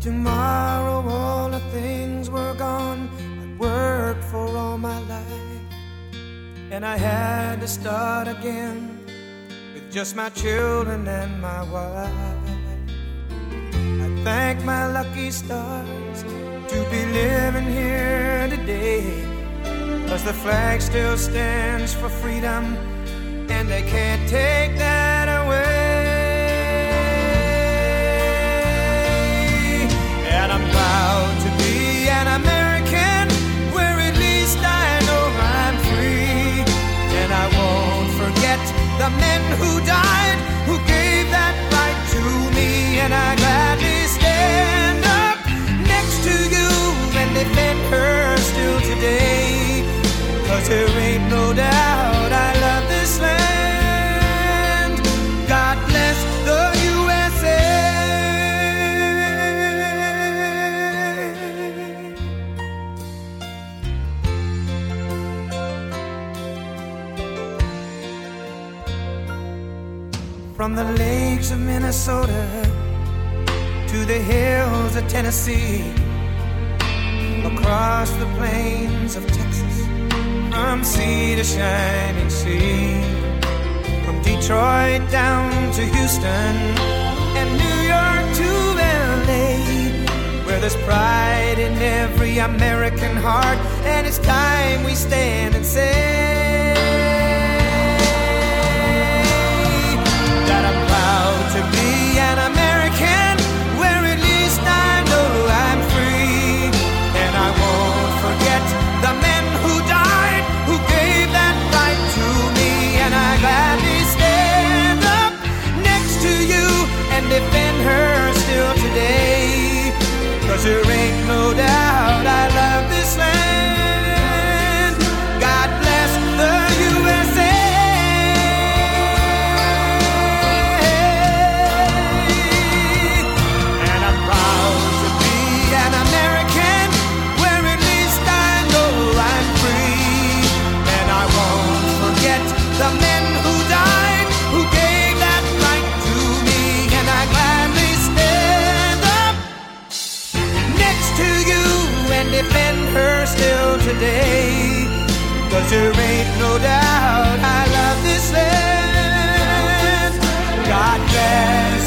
tomorrow all the things were gone I'd worked for all my life, and I had to start again with just my children and my wife. I thank my lucky stars to be living here today, 'cause the flag still stands for freedom, and they can't take that away. And I'm proud to be an American, where at least I know I'm free. And I won't forget the men who died, who gave that right to me. And I gladly stand up next to you and defend her still today, 'cause there ain't no doubt I love this land. God bless the USA. From the lakes of Minnesota to the hills of Tennessee, across the plains of Texas, from sea to shining sea, from Detroit down to Houston and New York to LA, where there's pride in every American heart, and it's time we stand and say that I'm proud to be an American, where at least I know I'm free. And I won't forget the men who died, who gave that right to me. And I gladly stand up next to you and defend her still today, 'cause there ain't no doubt I love this land. God bless the USA. And I'm proud to be an American, where at least I know I'm free. And I won't forget the men who died, who gave that right to me. And I gladly stand up next to you and defend her still today, 'cause there ain't no doubt I love this land. God bless